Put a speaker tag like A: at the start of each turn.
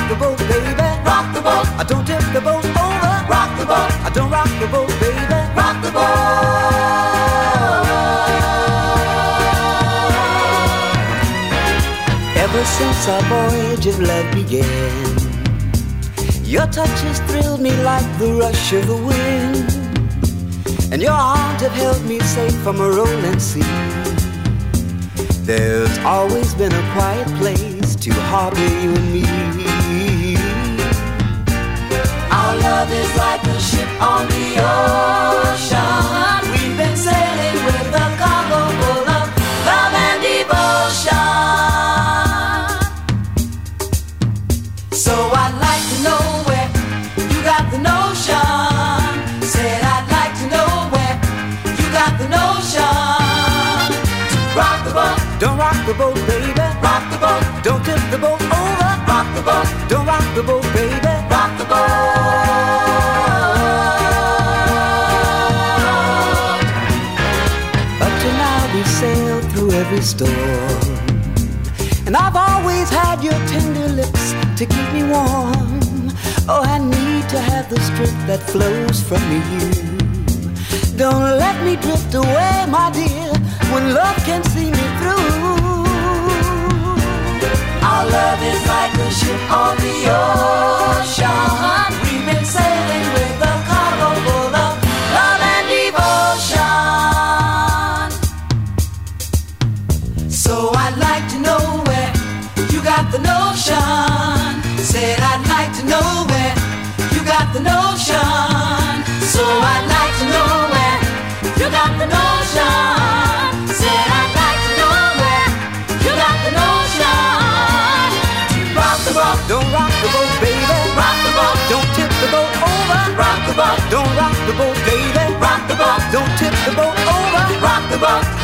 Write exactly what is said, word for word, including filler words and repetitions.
A: the boat, baby.
B: Rock the boat.
A: I don't tip the boat over.
B: Rock the boat.
A: I don't rock the boat, baby.
B: Rock the boat.
A: Ever since our voyage of love began, your touch has thrilled me like the rush of the wind, and your arms have held me safe from a rolling sea. There's always been a quiet place to harbor you and me.
B: Our love is like a ship on the ocean. We've been sailing with a cargo full of love and devotion. So I'd like to know where you got the notion. Said I'd like to know where you got the notion. To rock the boat.
A: Don't rock the boat, baby.
B: Rock the boat.
A: Don't tip the boat over.
B: Rock the boat.
A: Don't rock the boat, baby.
B: Rock the boat.
A: Up to now we've sailed through every storm, and I've always had your tender lips to keep me warm. Oh, I need to have the strength that flows from you. Don't let me drift away, my dear, when love can see me through.
B: Our love is like a ship on the ocean. We've been sailing with a cargo full of love and devotion. So I'd like to know where you got the notion. Said I'd like to know where you got the notion. So I'd like to know where you got the notion. Said I'd like to know where you got the notion. To rock the boat.
A: Don't rock the boat, baby.
B: Rock the boat.
A: Don't tip the boat over.
B: Rock the boat.
A: Don't rock the boat, baby.
B: Rock the boat.
A: Don't tip the boat over.
B: Rock the boat.